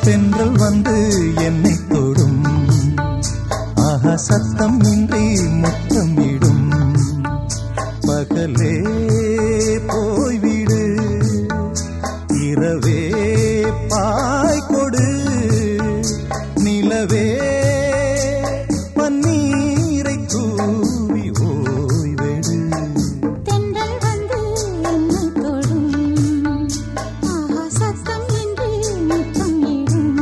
தென்றல் வந்து என்னை தொடும், ஆஹா சத்தம் இன்றி முத்தமிடும். பகலே போய்விடு, இரவே பாய் கொடு, நிலவே பன்னீரை தூவி ஓய்வெடு. தென்றல் வந்து என்னை தொடும், ஆஹா சத்தம் இன்றி முத்தமிடும்.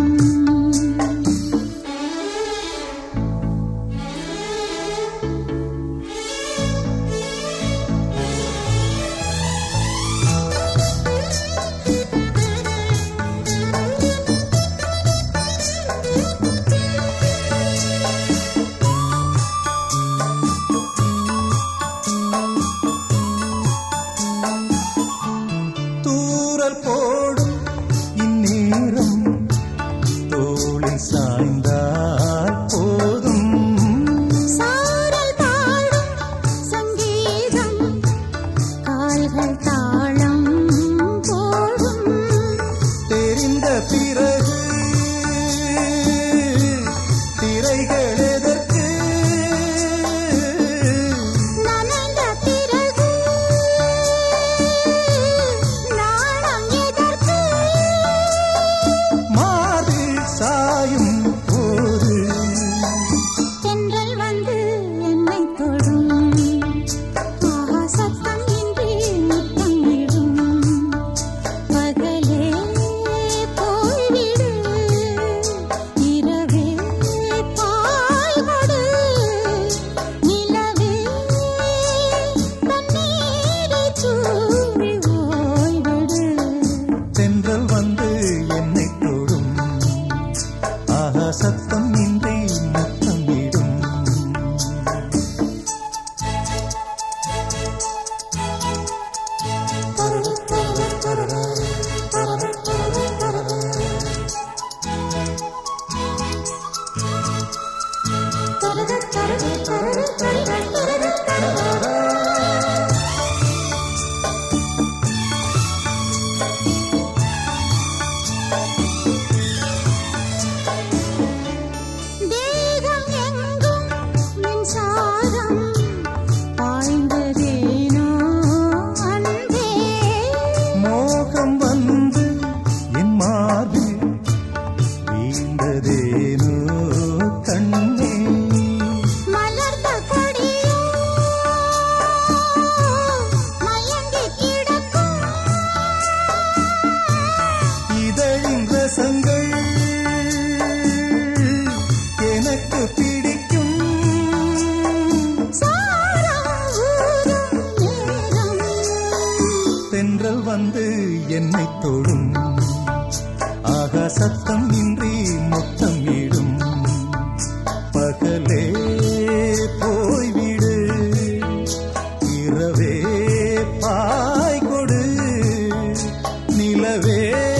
தூறல் போடும் இந்நேரம் தோளில் சாய்ந்தால் போதும், சாரல் பாடும் சங்கீதம் கால்கள் தாளம் போடும். தெரிந்த பிறகு திரைகள் எதற்கு, நனைந்த பிறகு நாணம் எதற்கு? மார்பில் சாயும் போது தென்றல் வந்து என்னை தொடும், ஆஹா சத்தம் இன்றி முத்தமிடும். பகலே போய்விடு, இரவே பாய் கொடு, நிலவே தண்ணீரை தூவி ஓய்விடு. தென்றல் வந்து என்னை தொடும், ஆஹா சத்தம் இன்றி முத்தமிடும். தேகம் எங்கும் மின்சாரம் பாய்ந்ததேனோ அன்பே. மோகம் வந்து என் மார்பில் வீழ்ந்ததேனோ கண்ணே. மலர்ந்த கொடியோ மயங்கி கிடக்கும், இதழின் ரசங்கள் எனக்கு பிடிக்கும். சாரம் ஊறும் நேரம். தென்றல் வந்து என்னை தொடும், ஆகா சத்தம் இன்றி முத்தமிடும். பகலே போய்விடு, இரவே பாய் கொடு, நிலவே